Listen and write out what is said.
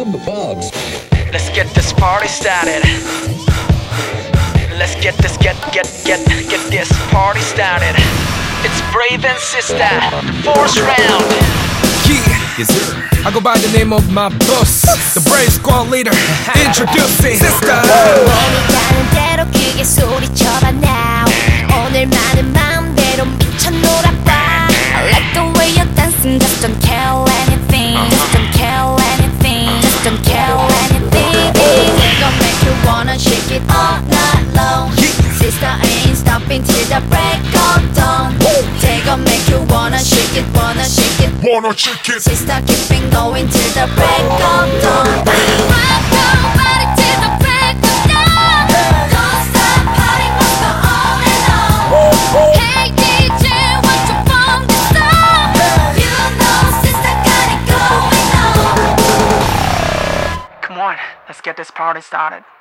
Bugs. Let's get this party started. Let's get this party started. It's Brave and Sister, fourth round. Yeah, yes sir. I go by the name of my boss, the Brave Squad leader. Introducing Sister. 몸이 가는 대로 크게 소리쳐봐 now. 오늘만은 마음대로 미쳐 놀아봐. I like the way you're dancing, just don't care anything. Just don't care anything. Just don't care anything. They gon' make you wanna shake it all night long. Sister ain't stopping till the break of dawn. They gon' make you wanna shake it, wanna shake it, wanna shake it. Sister keeping going till the break of dawn. Rock your body till the break of dawn. Don't stop, party must go on and on. Hey DJ, won't you bump the song? You know Sister got it going on. Come on, let's get this party started.